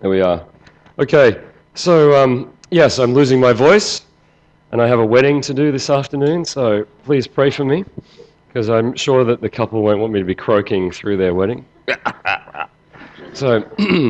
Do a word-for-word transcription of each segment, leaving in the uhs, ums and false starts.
There we are. Okay, so um, yes, I'm losing my voice, and I have a wedding to do this afternoon, so please pray for me, because I'm sure that the couple won't want me to be croaking through their wedding. So,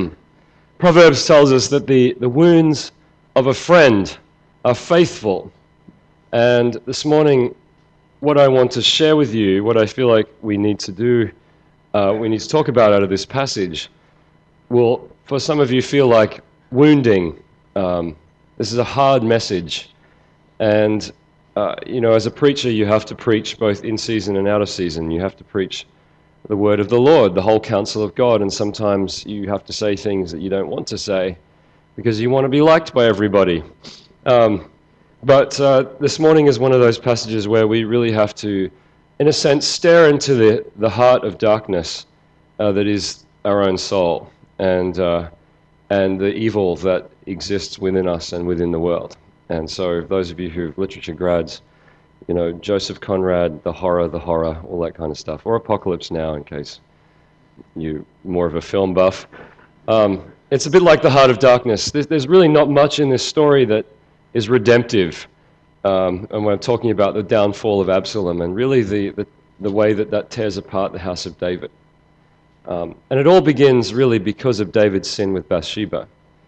Proverbs tells us that the, the wounds of a friend are faithful, and this morning, what I want to share with you, what I feel like we need to do, uh, we need to talk about out of this passage, will, for some of you, feel like wounding. Um, this is a hard message. And, uh, you know, as a preacher, you have to preach both in season and out of season. You have to preach the word of the Lord, the whole counsel of God. And sometimes you have to say things that you don't want to say because you want to be liked by everybody. Um, but uh, this morning is one of those passages where we really have to, in a sense, stare into the, the heart of darkness uh, that is our own soul. And uh, and the evil that exists within us and within the world. And so those of you who are literature grads, you know, Joseph Conrad, The Horror, The Horror, all that kind of stuff. Or Apocalypse Now, in case you're more of a film buff. Um, it's a bit like the heart of darkness. There's, there's really not much in this story that is redemptive. Um, and we're talking about the downfall of Absalom and really the, the, the way that that tears apart the house of David. Um, and it all begins really because of David's sin with Bathsheba.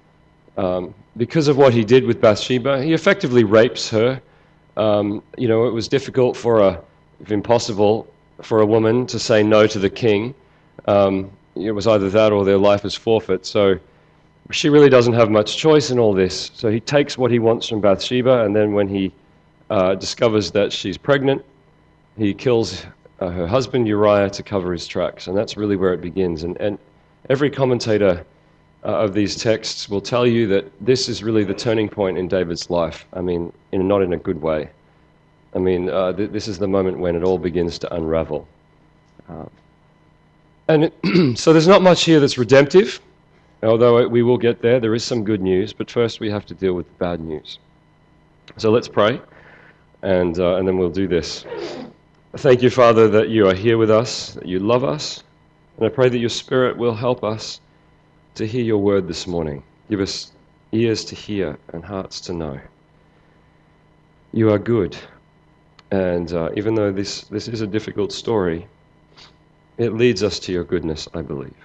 Um, because of what he did with Bathsheba, he effectively rapes her. Um, you know, it was difficult for a, if impossible, for a woman to say no to the king. Um, it was either that or their life is forfeit. So she really doesn't have much choice in all this. So he takes what he wants from Bathsheba, and then when he uh, discovers that she's pregnant, he kills Uh, her husband Uriah to cover his tracks, and that's really where it begins. And, and every commentator uh, of these texts will tell you that this is really the turning point in David's life. I mean, in, not in a good way. I mean, uh, th- this is the moment when it all begins to unravel. Uh, and it, so there's not much here that's redemptive, although we will get there. There is some good news, but first we have to deal with the bad news. So let's pray, and uh, and then we'll do this. Thank you, Father, that you are here with us, that you love us, and I pray that your Spirit will help us to hear your word this morning. Give us ears to hear and hearts to know. You are good, and uh, even though this, this is a difficult story, it leads us to your goodness, I believe.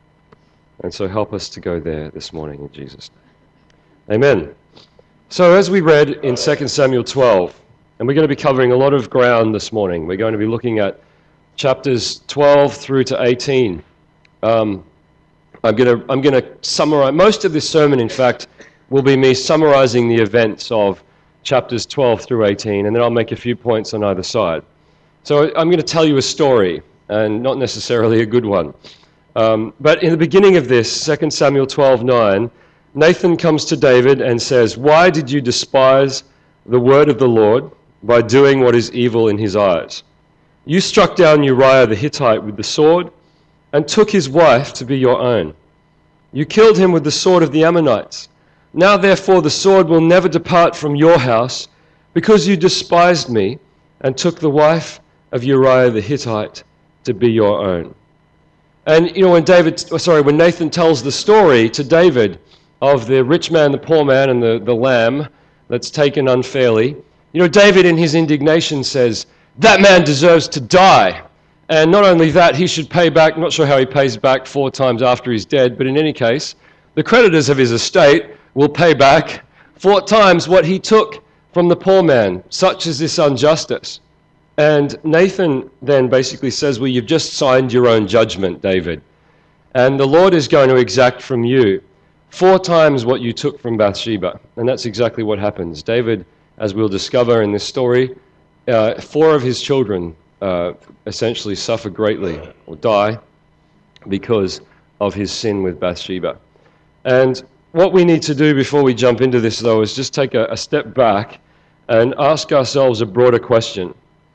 And so help us to go there this morning in Jesus' name. Amen. So as we read in Second Samuel twelve, and we're going to be covering a lot of ground this morning. We're going to be looking at chapters twelve through to eighteen. Um, I'm going to I'm going to summarize most of this sermon. In fact, will be me summarizing the events of chapters twelve through eighteen, and then I'll make a few points on either side. So I'm going to tell you a story, and not necessarily a good one. Um, but in the beginning of this, Second Samuel twelve nine, Nathan comes to David and says, "Why did you despise the word of the Lord by doing what is evil in his eyes? You struck down Uriah the Hittite with the sword and took his wife to be your own. You killed him with the sword of the Ammonites. Now therefore the sword will never depart from your house, because you despised me and took the wife of Uriah the Hittite to be your own." And you know, when David, sorry, when Nathan tells the story to David of the rich man, the poor man, and the, the lamb that's taken unfairly, you know, David in his indignation says, that man deserves to die. And not only that, he should pay back, not sure how he pays back four times after he's dead, but in any case, the creditors of his estate will pay back four times what he took from the poor man. Such is this injustice. And Nathan then basically says, well, you've just signed your own judgment, David. And the Lord is going to exact from you four times what you took from Bathsheba. And that's exactly what happens. David, as we'll discover in this story, uh, four of his children uh, essentially suffer greatly or die because of his sin with Bathsheba. And what we need to do before we jump into this, though, is just take a, a step back and ask ourselves a broader question.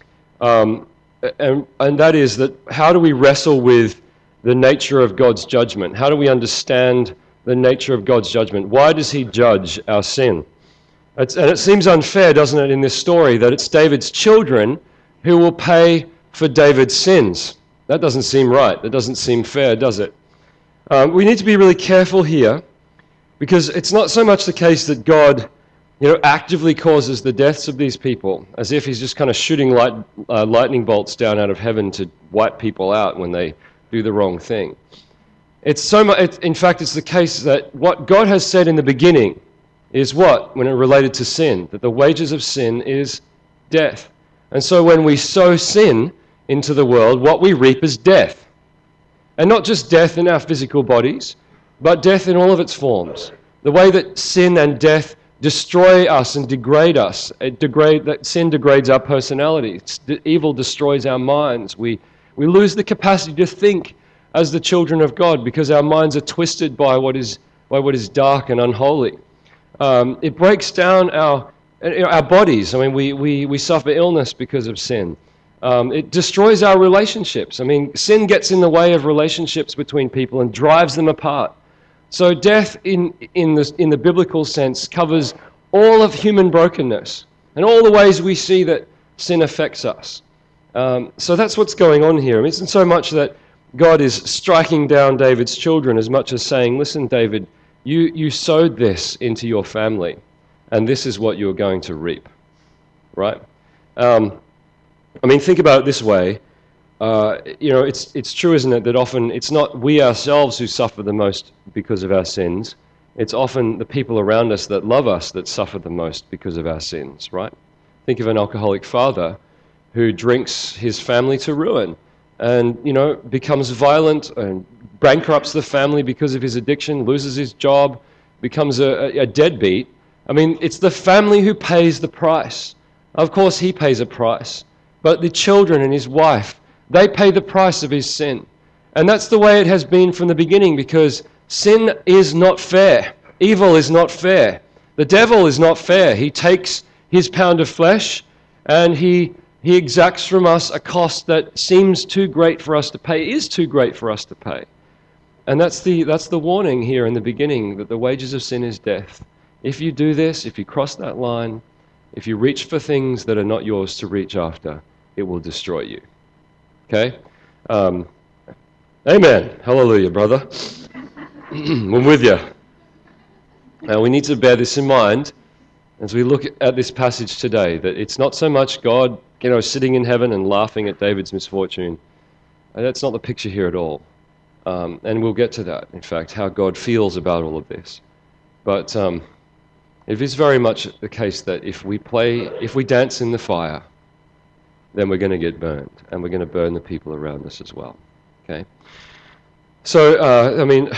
Um, and, and that is that how do we wrestle with the nature of God's judgment? How do we understand the nature of God's judgment? Why does he judge our sin? It's, and it seems unfair, doesn't it, in this story, that it's David's children who will pay for David's sins. That doesn't seem right. That doesn't seem fair, does it? Um, we need to be really careful here Because it's not so much the case that God, you know, actively causes the deaths of these people, as if he's just kind of shooting light, uh, lightning bolts down out of heaven to wipe people out when they do the wrong thing. It's so much, it, in fact, it's the case that what God has said in the beginning is what, when it related to sin, that the wages of sin is death. And so when we sow sin into the world, what we reap is death. And not just death in our physical bodies, but death in all of its forms. The way that sin and death destroy us and degrade us, it degrade, that sin degrades our personality. Evil destroys our minds. We, we lose the capacity to think as the children of God because our minds are twisted by what is, by what is dark and unholy. Um, it breaks down our, you know, our bodies. I mean, we, we, we suffer illness because of sin. Um, it destroys our relationships. I mean, sin gets in the way of relationships between people and drives them apart. So death in, in, the, in the biblical sense covers all of human brokenness and all the ways we see that sin affects us. Um, so that's what's going on here. I mean, it's not so much that God is striking down David's children as much as saying, listen, David, you, you sowed this into your family, and this is what you're going to reap, right? Um, I mean, think about it this way. Uh, you know, it's it's true, isn't it, that often it's not we ourselves who suffer the most because of our sins. It's often the people around us that love us that suffer the most because of our sins, right? Think of an alcoholic father who drinks his family to ruin and, you know, becomes violent and bankrupts the family because of his addiction, loses his job, becomes a, a deadbeat. I mean, it's the family who pays the price. Of course, he pays a price, but the children and his wife, they pay the price of his sin. And that's the way it has been from the beginning, because sin is not fair. Evil is not fair. The devil is not fair. He takes his pound of flesh and he he exacts from us a cost that seems too great for us to pay, is too great for us to pay. And that's the that's the warning here in the beginning, that the wages of sin is death. If you do this, if you cross that line, if you reach for things that are not yours to reach after, it will destroy you. Okay? Um, amen. Hallelujah, brother. I'm with you. Now, we need to bear this in mind as we look at this passage today, that it's not so much God, you know, sitting in heaven and laughing at David's misfortune. That's not the picture here at all. Um, and we'll get to that, in fact, how God feels about all of this. But um, it is very much the case that if we play, if we dance in the fire, then we're going to get burned, and we're going to burn the people around us as well. Okay? So, uh, I mean,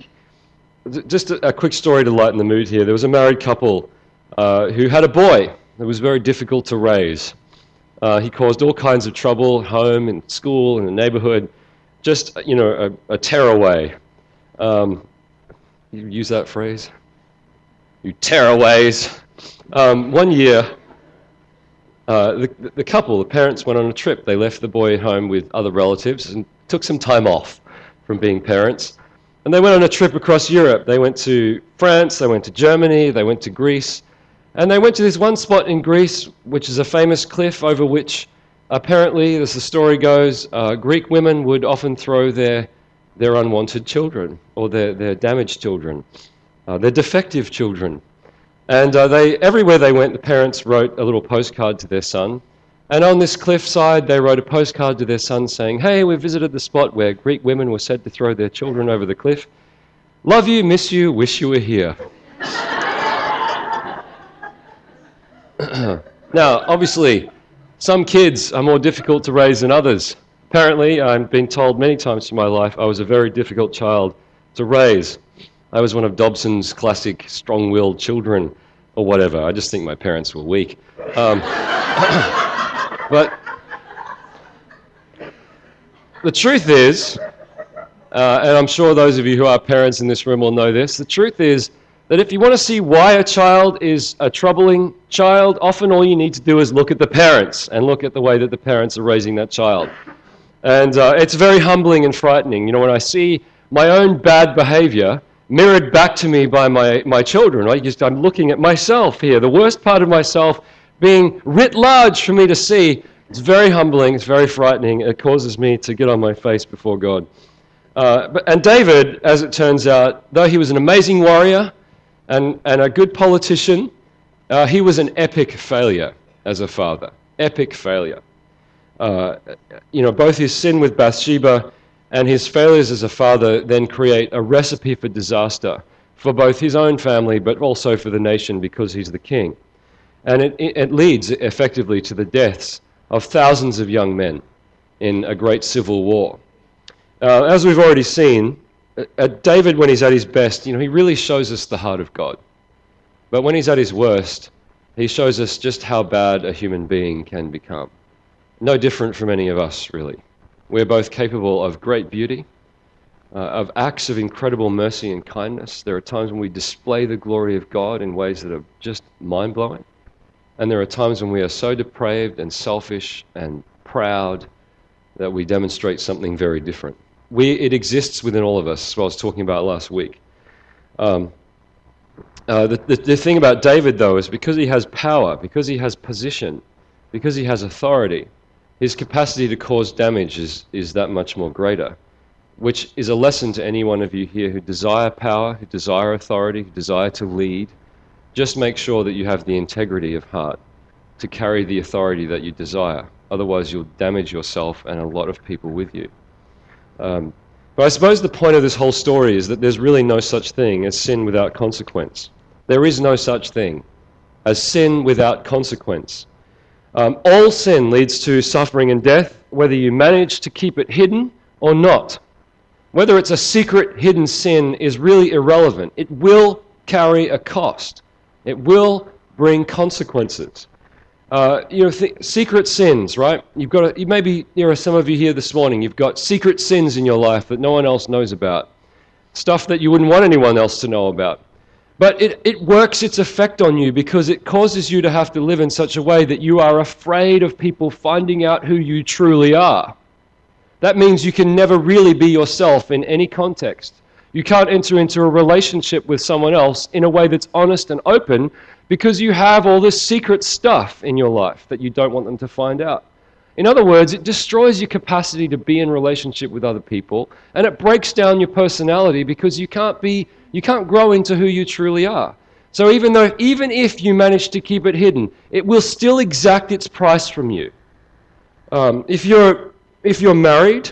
just a, a quick story to lighten the mood here. There was a married couple uh, who had a boy that was very difficult to raise. Uh, he caused all kinds of trouble at home, in school, in the neighborhood, just, you know, a, a tearaway. Um, you use that phrase? You tearaways. Um, one year, uh, the, the couple, the parents, went on a trip. They left the boy at home with other relatives and took some time off from being parents. And they went on a trip across Europe. They went to France, they went to Germany, they went to Greece. And they went to this one spot in Greece, which is a famous cliff over which, apparently, as the story goes, uh, Greek women would often throw their their unwanted children, or their, their damaged children, uh, their defective children. And uh, they everywhere they went, the parents wrote a little postcard to their son. And on this cliffside, they wrote a postcard to their son saying, "Hey, we visited the spot where Greek women were said to throw their children over the cliff. Love you, miss you, wish you were here." Now, obviously, some kids are more difficult to raise than others. Apparently, I've been told many times in my life I was a very difficult child to raise. I was one of Dobson's classic strong-willed children, or whatever. I just think my parents were weak. Um, but the truth is, uh, and I'm sure those of you who are parents in this room will know this, the truth is that if you want to see why a child is a troubling child, often all you need to do is look at the parents and look at the way that the parents are raising that child. And uh, it's very humbling and frightening. You know, when I see my own bad behavior mirrored back to me by my, my children, I just, I'm looking at myself here, the worst part of myself being writ large for me to see. It's very humbling, it's very frightening. It causes me to get on my face before God. Uh, but, and David, as it turns out, though he was an amazing warrior, And, and a good politician, uh, he was an epic failure as a father. Epic failure. Uh, you know, both his sin with Bathsheba and his failures as a father then create a recipe for disaster for both his own family, but also for the nation because he's the king. And it, it leads effectively to the deaths of thousands of young men in a great civil war. Uh, as we've already seen, uh, David, when he's at his best, you know, he really shows us the heart of God. But when he's at his worst, he shows us just how bad a human being can become. No different from any of us, really. We're both capable of great beauty, uh, of acts of incredible mercy and kindness. There are times when we display the glory of God in ways that are just mind-blowing. And there are times when we are so depraved and selfish and proud that we demonstrate something very different. We, it exists within all of us, as I was talking about last week. Um, uh, the, the, the thing about David, though, is because he has power, because he has position, because he has authority, his capacity to cause damage is, is that much more greater, which is a lesson to any one of you here who desire power, who desire authority, who desire to lead. Just make sure that you have the integrity of heart to carry the authority that you desire. Otherwise, you'll damage yourself and a lot of people with you. Um, but I suppose the point of this whole story is that there's really no such thing as sin without consequence. There is no such thing as sin without consequence. Um, all sin leads to suffering and death, whether you manage to keep it hidden or not. Whether it's a secret hidden sin is really irrelevant. It will carry a cost. It will bring consequences. Uh, you know, th- secret sins, right? You've got to, you maybe there are some of you here this morning. You've got secret sins in your life that no one else knows about, stuff that you wouldn't want anyone else to know about. But it, it works its effect on you because it causes you to have to live in such a way that you are afraid of people finding out who you truly are. That means you can never really be yourself in any context. You can't enter into a relationship with someone else in a way that's honest and open because you have all this secret stuff in your life that you don't want them to find out. In other words, it destroys your capacity to be in relationship with other people, and it breaks down your personality because you can't be, you can't grow into who you truly are. So even though, even if you manage to keep it hidden, it will still exact its price from you. Um, if you're if you're married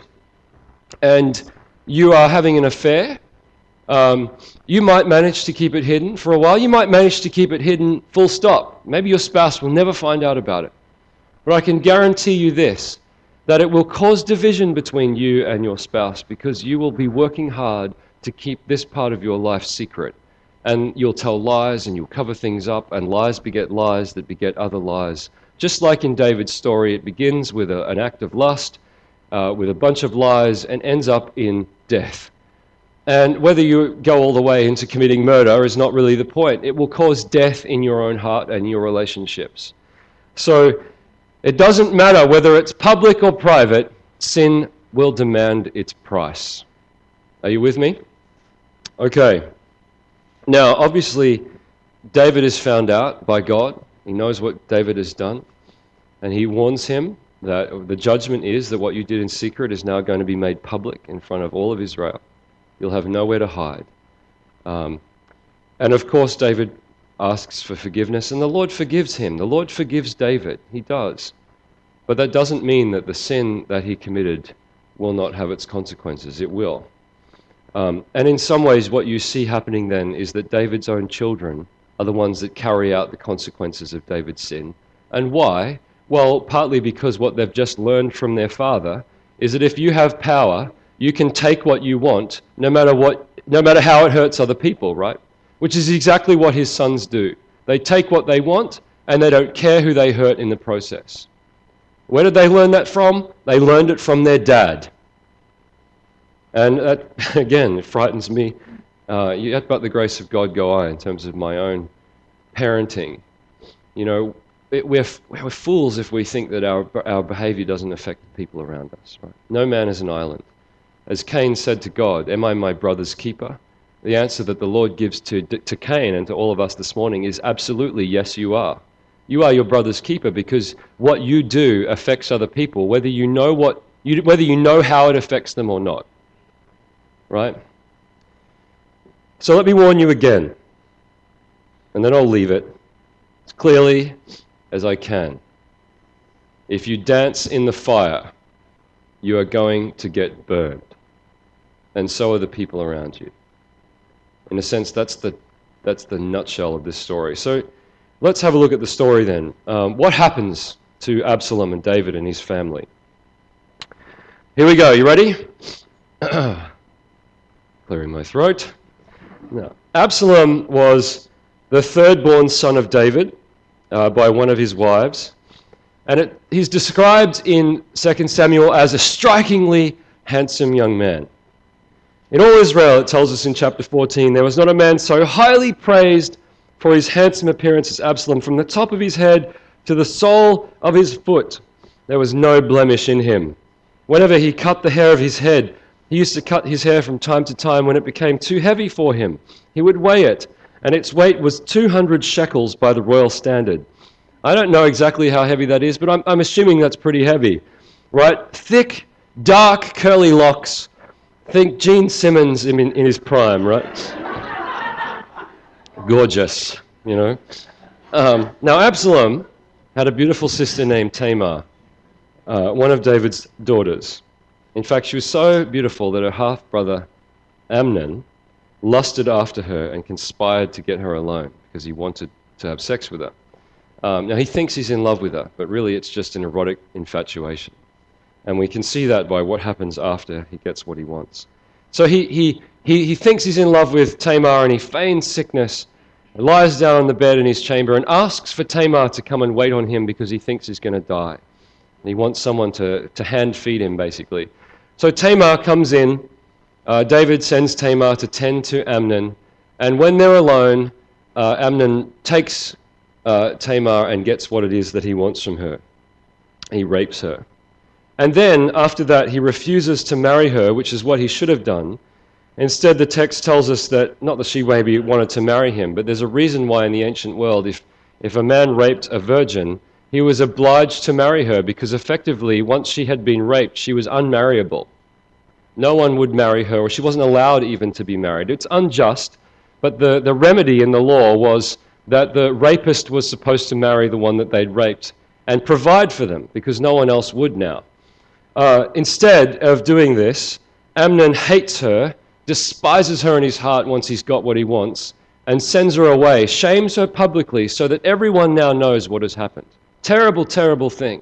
and you are having an affair, um, you might manage to keep it hidden for a while. You might manage to keep it hidden full stop. Maybe your spouse will never find out about it. But I can guarantee you this, that it will cause division between you and your spouse because you will be working hard to keep this part of your life secret. And you'll tell lies and you'll cover things up, and lies beget lies that beget other lies. Just like in David's story, it begins with a, an act of lust, uh, with a bunch of lies, and ends up in death. And whether you go all the way into committing murder is not really the point. It will cause death in your own heart and your relationships. So it doesn't matter whether it's public or private, sin will demand its price. Are you with me? Okay. Now, obviously, David is found out by God. He knows what David has done. And he warns him that the judgment is that what you did in secret is now going to be made public in front of all of Israel. You'll have nowhere to hide. Um, and of course, David asks for forgiveness, and the Lord forgives him. The Lord forgives David. He does. But that doesn't mean that the sin that he committed will not have its consequences. It will. Um, and in some ways, what you see happening then is that David's own children are the ones that carry out the consequences of David's sin. And why? Well, partly because what they've just learned from their father is that if you have power, you can take what you want, no matter what, no matter how it hurts other people, right? Which is exactly what his sons do. They take what they want, and they don't care who they hurt in the process. Where did they learn that from? They learned it from their dad. And that, again, it frightens me. Uh, yet but the grace of God go I in terms of my own parenting. You know, it, we're, we're fools if we think that our, our behavior doesn't affect the people around us. Right? No man is an island. As Cain said to God, am I my brother's keeper? The answer that the Lord gives to, to Cain and to all of us this morning is absolutely yes, you are. You are your brother's keeper because what you do affects other people, whether you know what you, whether you know how it affects them or not. Right? So let me warn you again. and then I'll leave it as clearly as I can. If you dance in the fire, you are going to get burned. And so are the people around you. In a sense, that's the that's the nutshell of this story. So let's have a look at the story then. Um, what happens to Absalom and David and his family? Here we go. You ready? Clearing my throat. Now, Absalom was the third-born son of David uh, by one of his wives. And it, he's described in Second Samuel as a strikingly handsome young man. In all Israel, it tells us in chapter fourteen, there was not a man so highly praised for his handsome appearance as Absalom. From the top of his head to the sole of his foot, there was no blemish in him. Whenever he cut the hair of his head, he used to cut his hair from time to time when it became too heavy for him. He would weigh it, and its weight was two hundred shekels by the royal standard. I don't know exactly how heavy that is, but I'm, I'm assuming that's pretty heavy, right? Thick, dark, curly locks. Think Gene Simmons in, in his prime, right? Gorgeous, you know. Um, now, Absalom had a beautiful sister named Tamar, uh, one of David's daughters. In fact, she was so beautiful that her half-brother Amnon lusted after her and conspired to get her alone because he wanted to have sex with her. Um, now, he thinks he's in love with her, but really it's just an erotic infatuation. And we can see that by what happens after he gets what he wants. So he he he, he thinks he's in love with Tamar, and he feigns sickness, lies down on the bed in his chamber, and asks for Tamar to come and wait on him because he thinks he's going to die. And he wants someone to, to hand feed him, basically. So Tamar comes in. Uh, David sends Tamar to tend to Amnon. And when they're alone, uh, Amnon takes uh, Tamar and gets what it is that he wants from her. He rapes her. And then, after that, he refuses to marry her, which is what he should have done. Instead, the text tells us that, not that she maybe wanted to marry him, but there's a reason why in the ancient world, if, if a man raped a virgin, he was obliged to marry her, because effectively, once she had been raped, she was unmarriable. No one would marry her, or she wasn't allowed even to be married. It's unjust, but the, the remedy in the law was that the rapist was supposed to marry the one that they'd raped and provide for them, because no one else would now. Uh, instead of doing this, Amnon hates her, despises her in his heart once he's got what he wants, and sends her away, shames her publicly so that everyone now knows what has happened. Terrible, terrible thing.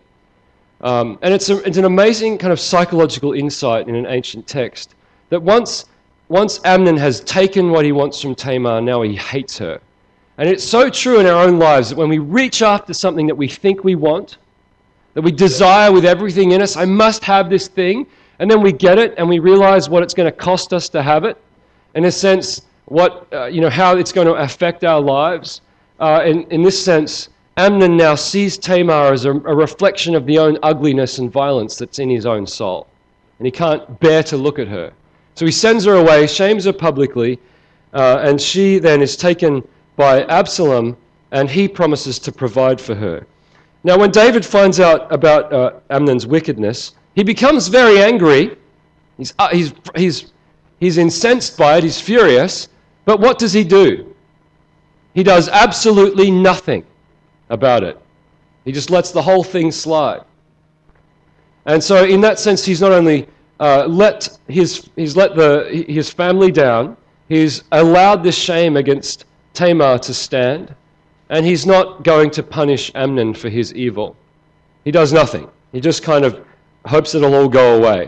Um, and it's, a, it's an amazing kind of psychological insight in an ancient text that once, once Amnon has taken what he wants from Tamar, now he hates her. And it's so true in our own lives that when we reach after something that we think we want, that we desire with everything in us, I must have this thing, and then we get it and we realize what it's going to cost us to have it, in a sense, what uh, you know, how it's going to affect our lives. Uh, in, in this sense, Amnon now sees Tamar as a, a reflection of the own ugliness and violence that's in his own soul, and he can't bear to look at her. So he sends her away, shames her publicly, uh, and she then is taken by Absalom, and he promises to provide for her. Now, when David finds out about uh, Amnon's wickedness, he becomes very angry. He's, uh, he's, he's, he's incensed by it. He's furious. But what does he do? He does absolutely nothing about it. He just lets the whole thing slide. And so, in that sense, he's not only uh, let his he's let the his family down. He's allowed this shame against Tamar to stand. And he's not going to punish Amnon for his evil. He does nothing. He just kind of hopes it'll all go away.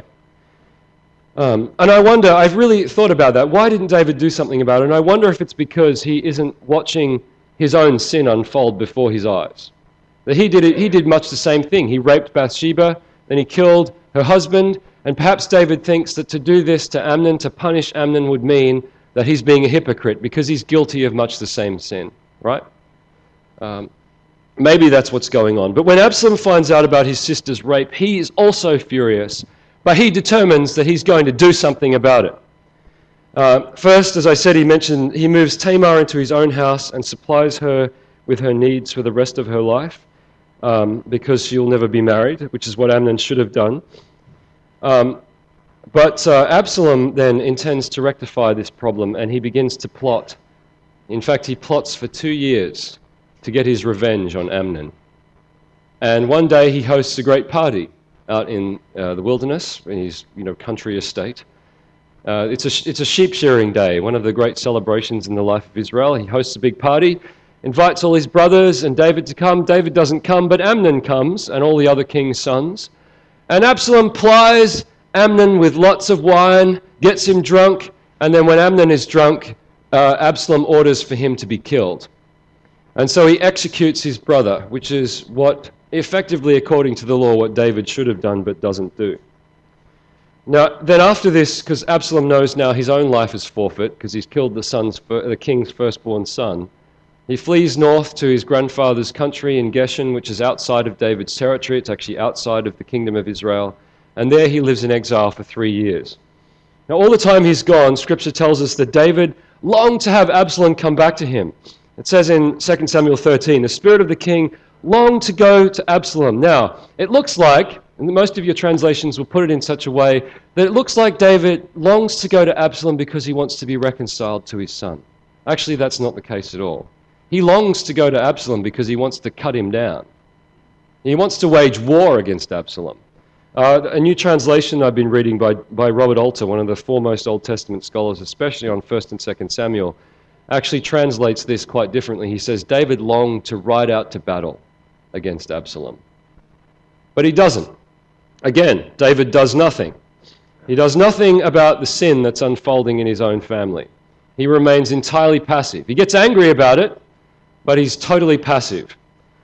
Um, and I wonder, I've really thought about that. Why didn't David do something about it? And I wonder if it's because he isn't watching his own sin unfold before his eyes. That he did it, he did much the same thing. He raped Bathsheba, then he killed her husband, and perhaps David thinks that to do this to Amnon, to punish Amnon, would mean that he's being a hypocrite because he's guilty of much the same sin, right? Um, maybe that's what's going on. But when Absalom finds out about his sister's rape, he is also furious, but he determines that he's going to do something about it. Uh, first, as I said, he mentioned he moves Tamar into his own house and supplies her with her needs for the rest of her life, um, because she'll never be married, which is what Amnon should have done. Um, but uh, Absalom then intends to rectify this problem, and he begins to plot In fact, he plots for two years to get his revenge on Amnon. And one day he hosts a great party out in uh, the wilderness, in his you know, country estate. Uh, it's, a, it's a sheep shearing day, one of the great celebrations in the life of Israel. He hosts a big party, invites all his brothers and David to come. David doesn't come, but Amnon comes, and all the other king's sons. And Absalom plies Amnon with lots of wine, gets him drunk, and then when Amnon is drunk, uh, Absalom orders for him to be killed. And so he executes his brother, which is what, effectively, according to the law, what David should have done but doesn't do. Now, then after this, because Absalom knows now his own life is forfeit, because he's killed the son's, the king's firstborn son, he flees north to his grandfather's country in Geshen, which is outside of David's territory. It's actually outside of the kingdom of Israel. And there he lives in exile for three years. Now, all the time he's gone, Scripture tells us that David longed to have Absalom come back to him. It says in Second Samuel thirteen, the spirit of the king longed to go to Absalom. Now, it looks like, and most of your translations will put it in such a way, that it looks like David longs to go to Absalom because he wants to be reconciled to his son. Actually, that's not the case at all. He longs to go to Absalom because he wants to cut him down. He wants to wage war against Absalom. Uh, a new translation I've been reading by, by Robert Alter, one of the foremost Old Testament scholars, especially on First and Second Samuel, actually translates this quite differently. He says, David longed to ride out to battle against Absalom. But he doesn't. Again, David does nothing. He does nothing about the sin that's unfolding in his own family. He remains entirely passive. He gets angry about it, but he's totally passive.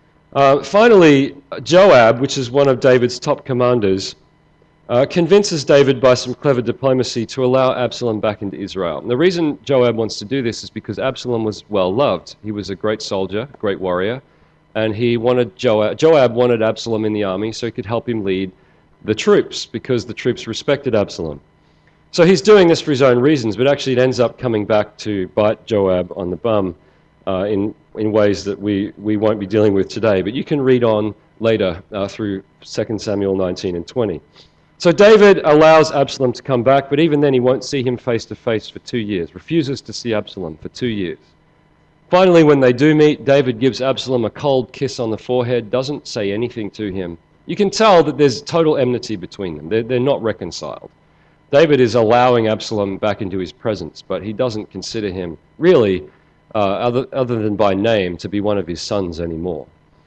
Uh, finally, Joab, which is one of David's top commanders, uh, convinces David by some clever diplomacy to allow Absalom back into Israel. And the reason Joab wants to do this is because Absalom was well loved. He was a great soldier, a great warrior, and he wanted Joab, Joab wanted Absalom in the army so he could help him lead the troops, because the troops respected Absalom. So he's doing this for his own reasons, but actually it ends up coming back to bite Joab on the bum uh, in in ways that we, we won't be dealing with today. But you can read on later uh, through Second Samuel nineteen and twenty. So David allows Absalom to come back, but even then he won't see him face to face for two years, refuses to see Absalom for two years. Finally, when they do meet, David gives Absalom a cold kiss on the forehead, doesn't say anything to him. You can tell that there's total enmity between them. They're, they're not reconciled. David is allowing Absalom back into his presence, but he doesn't consider him really, uh, other, other than by name, to be one of his sons anymore.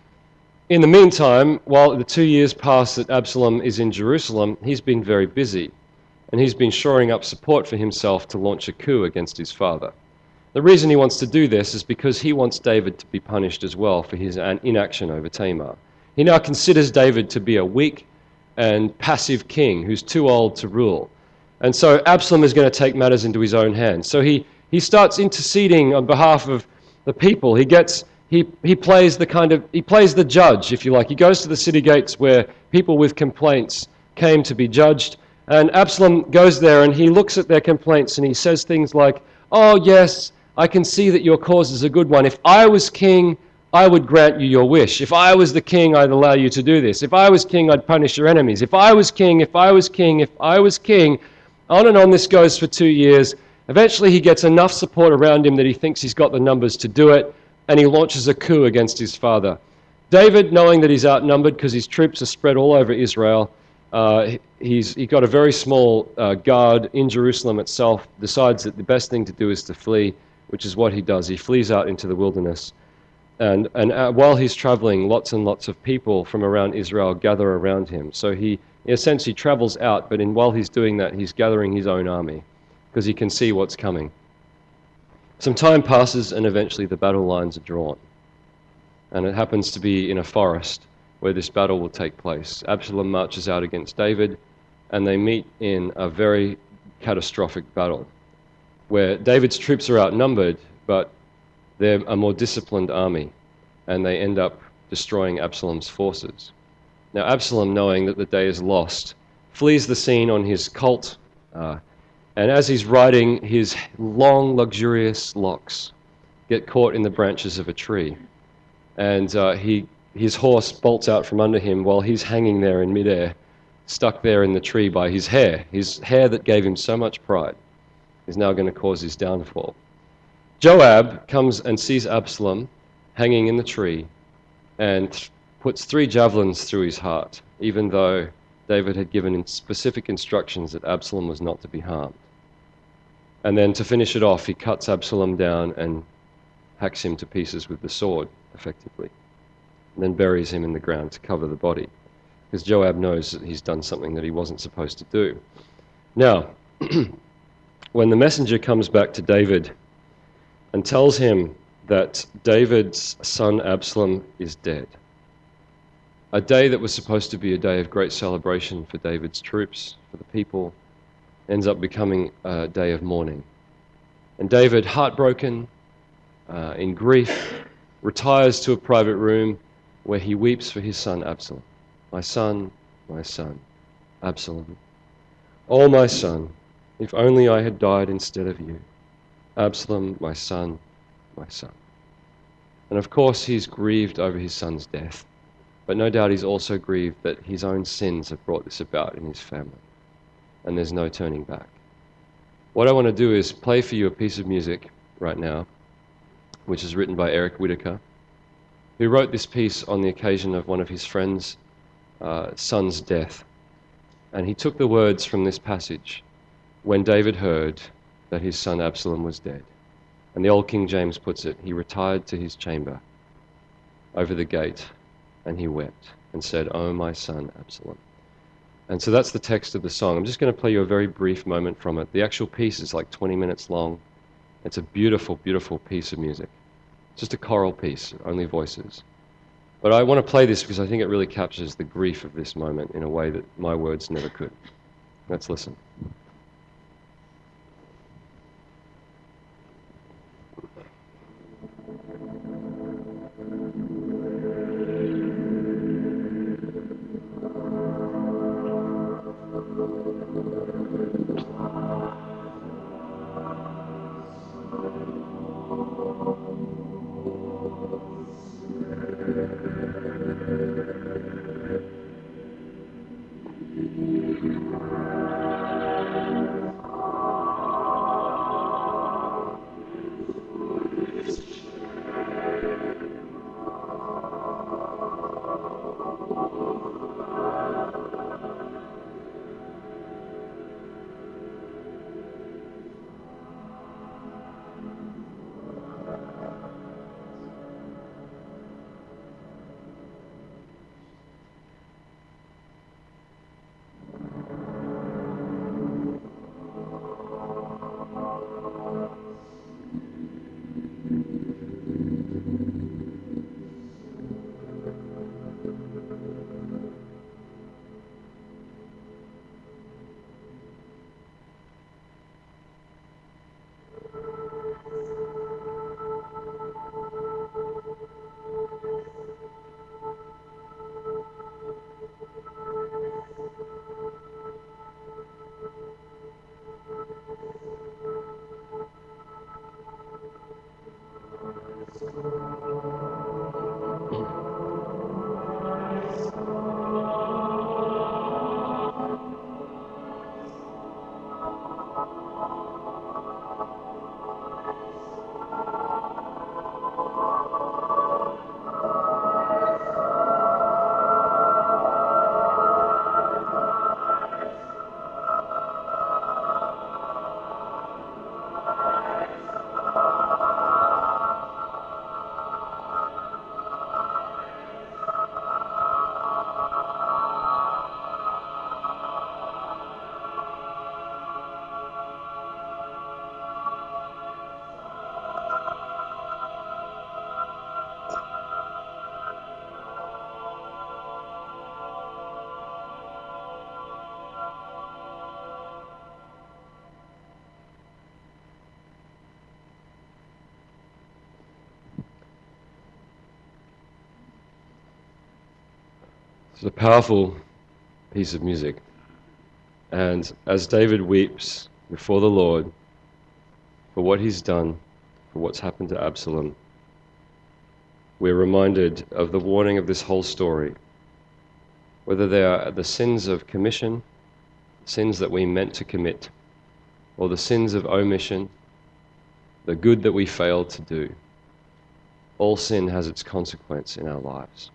In the meantime, while the two years pass that Absalom is in Jerusalem, he's been very busy, and he's been shoring up support for himself to launch a coup against his father. The reason he wants to do this is because he wants David to be punished as well for his inaction over Tamar. He now considers David to be a weak and passive king who's too old to rule. And so Absalom is going to take matters into his own hands. So he, he starts interceding on behalf of the people. He gets he he plays the kind of he plays the judge, if you like. He goes to the city gates where people with complaints came to be judged, and Absalom goes there and he looks at their complaints and he says things like, "Oh yes, I can see that your cause is a good one. If I was king, I would grant you your wish. If I was the king, I'd allow you to do this. If I was king, I'd punish your enemies. If I was king, if I was king, if I was king." On and on this goes for two years. Eventually he gets enough support around him that he thinks he's got the numbers to do it, and he launches a coup against his father. David, knowing that he's outnumbered because his troops are spread all over Israel, uh, he's he got a very small uh, guard in Jerusalem itself, decides that the best thing to do is to flee, which is what he does. He flees out into the wilderness. And, and uh, while he's traveling, lots and lots of people from around Israel gather around him. So he essentially travels out, but in, while he's doing that, he's gathering his own army because he can see what's coming. Some time passes, and eventually the battle lines are drawn. And it happens to be in a forest where this battle will take place. Absalom marches out against David, and they meet in a very catastrophic battle where David's troops are outnumbered, but they're a more disciplined army, and they end up destroying Absalom's forces. Now, Absalom, knowing that the day is lost, flees the scene on his colt, uh, and as he's riding, his long, luxurious locks get caught in the branches of a tree, and uh, he his horse bolts out from under him while he's hanging there in midair, stuck there in the tree by his hair. His hair that gave him so much pride is now going to cause his downfall. Joab comes and sees Absalom hanging in the tree and th- puts three javelins through his heart, even though David had given specific instructions that Absalom was not to be harmed. And then to finish it off, he cuts Absalom down and hacks him to pieces with the sword, effectively, and then buries him in the ground to cover the body, because Joab knows that he's done something that he wasn't supposed to do. Now, when the messenger comes back to David and tells him that David's son Absalom is dead, a day that was supposed to be a day of great celebration for David's troops, for the people, ends up becoming a day of mourning. And David, heartbroken, uh, in grief, retires to a private room where he weeps for his son Absalom. My son, my son, Absalom. Oh, my son, if only I had died instead of you. Absalom, my son, my son. And of course he's grieved over his son's death, but no doubt he's also grieved that his own sins have brought this about in his family, and there's no turning back. What I want to do is play for you a piece of music right now, which is written by Eric Whitaker, who wrote this piece on the occasion of one of his friends' uh, son's death. And he took the words from this passage when David heard that his son Absalom was dead. And the old King James puts it, he retired to his chamber over the gate, and he wept and said, "Oh, my son Absalom." And so that's the text of the song. I'm just going to play you a very brief moment from it. The actual piece is like twenty minutes long. It's a beautiful, beautiful piece of music. It's just a choral piece, only voices. But I want to play this because I think it really captures the grief of this moment in a way that my words never could. Let's listen. It's a powerful piece of music. And as David weeps before the Lord for what he's done, for what's happened to Absalom, we're reminded of the warning of this whole story. Whether they are the sins of commission, sins that we meant to commit, or the sins of omission, the good that we fail to do. All sin has its consequence in our lives.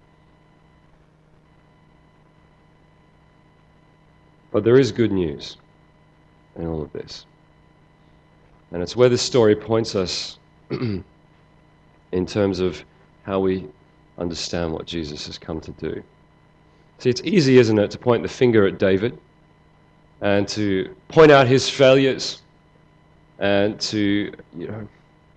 But there is good news in all of this. And it's where this story points us in terms of how we understand what Jesus has come to do. See, it's easy, isn't it, to point the finger at David and to point out his failures and to, you know,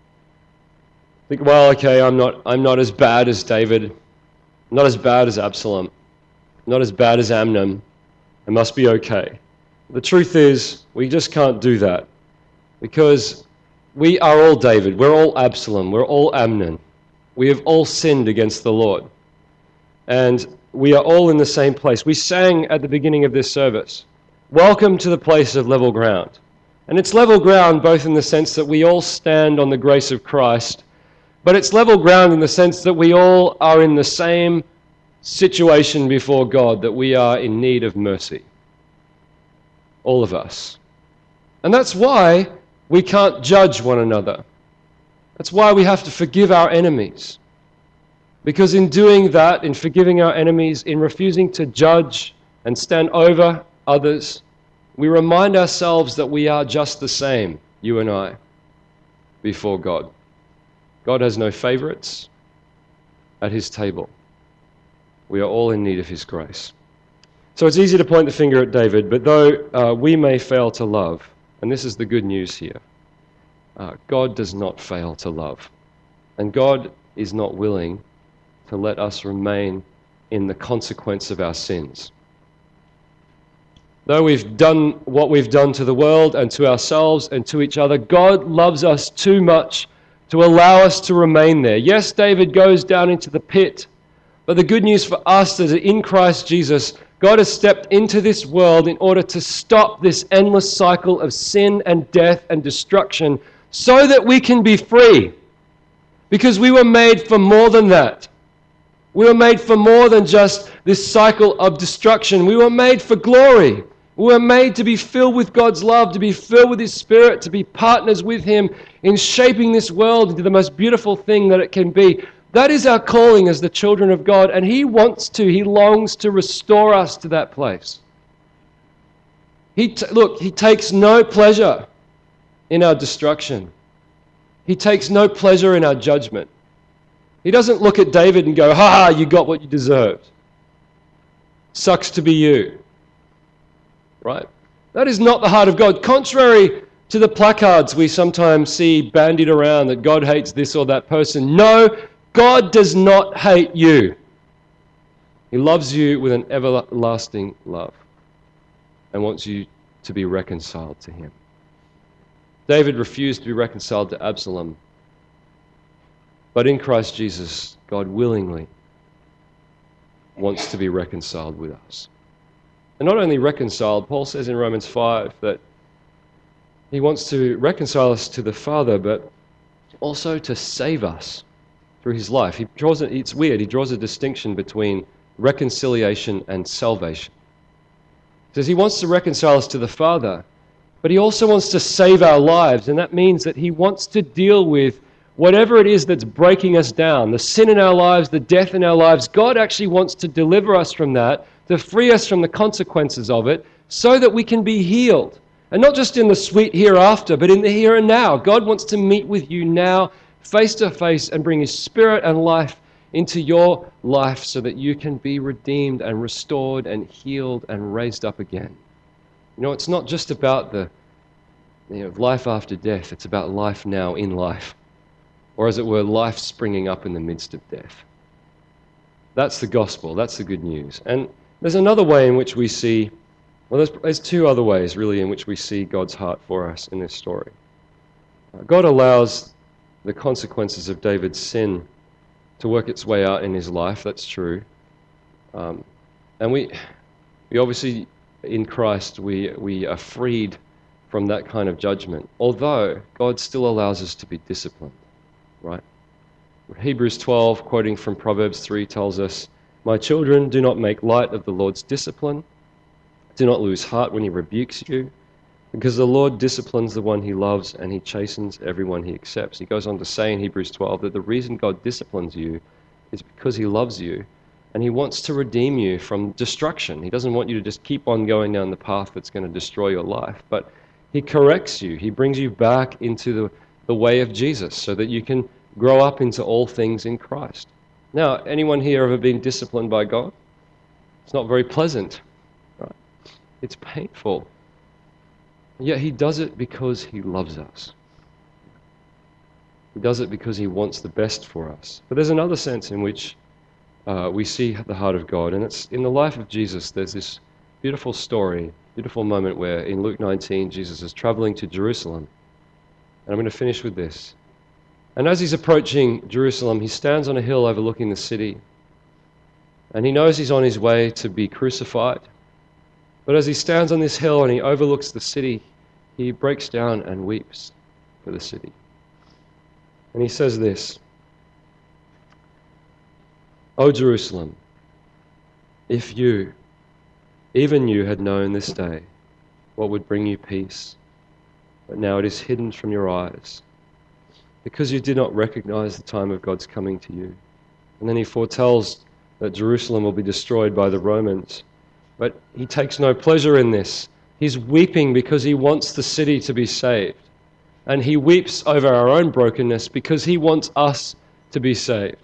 think, well, okay, I'm not I'm not as bad as David, not as bad as Absalom, not as bad as Amnon. I must be okay. The truth is, we just can't do that because we are all David, we're all Absalom, we're all Amnon. We have all sinned against the Lord. And we are all in the same place. We sang at the beginning of this service, welcome to the place of level ground. And it's level ground both in the sense that we all stand on the grace of Christ, but it's level ground in the sense that we all are in the same situation before God, that we are in need of mercy. All of us. And that's why we can't judge one another. That's why we have to forgive our enemies. Because in doing that, in forgiving our enemies, in refusing to judge and stand over others, we remind ourselves that we are just the same, you and I, before God. God has no favorites at his table. We are all in need of his grace. So it's easy to point the finger at David, but though uh, we may fail to love, and this is the good news here, uh, God does not fail to love. And God is not willing to let us remain in the consequence of our sins. Though we've done what we've done to the world and to ourselves and to each other, God loves us too much to allow us to remain there. Yes, David goes down into the pit, but the good news for us is that in Christ Jesus, God has stepped into this world in order to stop this endless cycle of sin and death and destruction so that we can be free. Because we were made for more than that. We were made for more than just this cycle of destruction. We were made for glory. We were made to be filled with God's love, to be filled with his Spirit, to be partners with him in shaping this world into the most beautiful thing that it can be. That is our calling as the children of God, and he wants to, he longs to restore us to that place. He t- look, he takes no pleasure in our destruction. He takes no pleasure in our judgment. He doesn't look at David and go, ha ha, you got what you deserved. Sucks to be you. Right? That is not the heart of God. Contrary to the placards we sometimes see bandied around that God hates this or that person. No, God does not hate you. He loves you with an everlasting love and wants you to be reconciled to him. David refused to be reconciled to Absalom. But in Christ Jesus, God willingly wants to be reconciled with us. And not only reconciled, Paul says in Romans five that he wants to reconcile us to the Father, but also to save us through his life. He draws a, it's weird, he draws a distinction between reconciliation and salvation. He says he wants to reconcile us to the Father, but he also wants to save our lives, and that means that he wants to deal with whatever it is that's breaking us down, the sin in our lives, the death in our lives. God actually wants to deliver us from that, to free us from the consequences of it, so that we can be healed. And not just in the sweet hereafter, but in the here and now. God wants to meet with you now, face to face, and bring his Spirit and life into your life so that you can be redeemed and restored and healed and raised up again. You know, it's not just about the you know, life after death. It's about life now in life. Or as it were, life springing up in the midst of death. That's the gospel. That's the good news. And there's another way in which we see, well, there's, there's two other ways, really, in which we see God's heart for us in this story. Uh, God allows the consequences of David's sin to work its way out in his life. That's true. Um, and we, we obviously, in Christ, we, we are freed from that kind of judgment, although God still allows us to be disciplined. Right? Hebrews twelve, quoting from Proverbs three, tells us, "My children, do not make light of the Lord's discipline. Do not lose heart when he rebukes you, Because the Lord disciplines the one he loves and he chastens everyone he accepts. He goes on to say in Hebrews twelve that the reason God disciplines you is because he loves you and he wants to redeem you from destruction. He doesn't want you to just keep on going down the path that's going to destroy your life, but he corrects you. He brings you back into the, the way of Jesus so that you can grow up into all things in Christ. Now, anyone here ever been disciplined by God? It's not very pleasant, right? It's painful. Yet he does it because he loves us. He does it because he wants the best for us. But there's another sense in which uh, we see the heart of God, and it's in the life of Jesus. There's this beautiful story, beautiful moment where in Luke nineteen, Jesus is traveling to Jerusalem. And I'm going to finish with this. And as he's approaching Jerusalem, he stands on a hill overlooking the city. And he knows he's on his way to be crucified. But as he stands on this hill and he overlooks the city, he breaks down and weeps for the city. And he says this, "O Jerusalem, if you, even you, had known this day what would bring you peace, but now it is hidden from your eyes, because you did not recognize the time of God's coming to you." And then he foretells that Jerusalem will be destroyed by the Romans. But he takes no pleasure in this. He's weeping because he wants the city to be saved. And he weeps over our own brokenness because he wants us to be saved.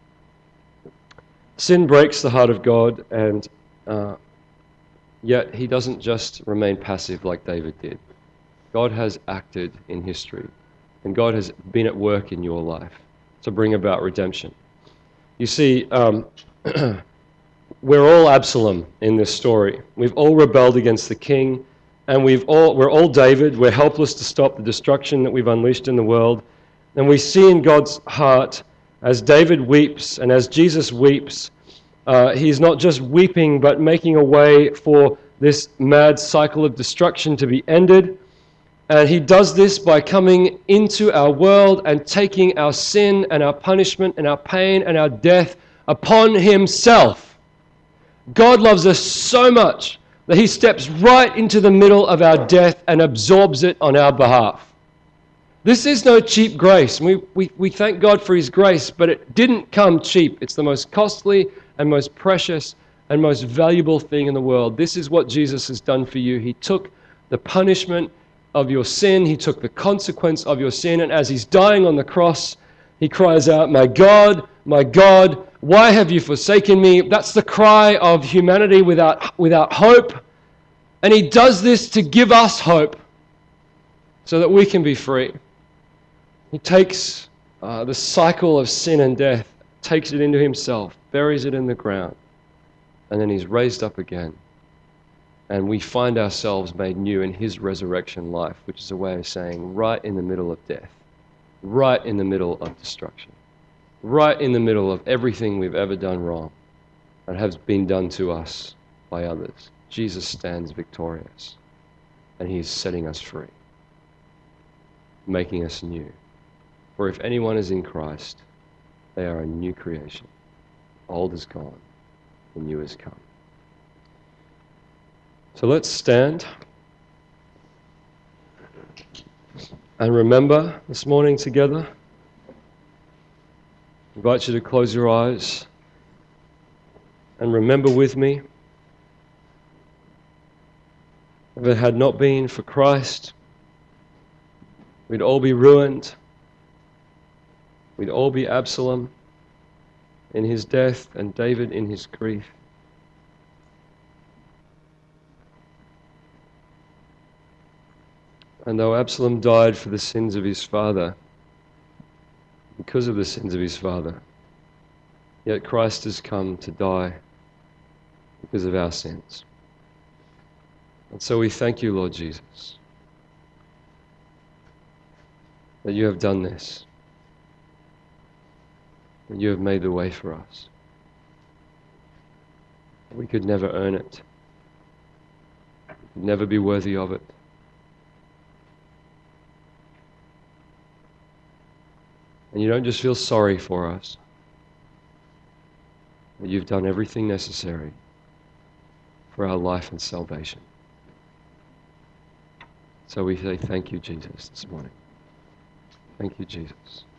Sin breaks the heart of God, and uh, yet he doesn't just remain passive like David did. God has acted in history, and God has been at work in your life to bring about redemption. You see, um, we're all Absalom in this story. We've all rebelled against the king, and we've all, we're all David. We're helpless to stop the destruction that we've unleashed in the world. And we see in God's heart, as David weeps and as Jesus weeps, uh, he's not just weeping, but making a way for this mad cycle of destruction to be ended. And he does this by coming into our world and taking our sin and our punishment and our pain and our death upon himself. God loves us so much that he steps right into the middle of our death and absorbs it on our behalf. This is no cheap grace. We, we, we thank God for his grace, but it didn't come cheap. It's the most costly and most precious and most valuable thing in the world. This is what Jesus has done for you. He took the punishment of your sin. He took the consequence of your sin. And as he's dying on the cross, he cries out, "My God, my God, why have you forsaken me?" That's the cry of humanity without, without hope. And he does this to give us hope so that we can be free. He takes uh, the cycle of sin and death, takes it into himself, buries it in the ground, and then he's raised up again. And we find ourselves made new in his resurrection life, which is a way of saying right in the middle of death, right in the middle of destruction, right in the middle of everything we've ever done wrong and has been done to us by others. Jesus stands victorious, and he is setting us free, making us new. For if anyone is in Christ, they are a new creation. Old is gone, the new has come. So let's stand and remember this morning together. I invite you to close your eyes and remember with me, if it had not been for Christ, we'd all be ruined. We'd all be Absalom in his death and David in his grief. And though Absalom died for the sins of his father, because of the sins of his father, yet Christ has come to die because of our sins. And so we thank you, Lord Jesus, that you have done this, that you have made the way for us. We could never earn it. We could never be worthy of it. And you don't just feel sorry for us, but you've done everything necessary for our life and salvation. So we say thank you, Jesus, this morning. Thank you, Jesus.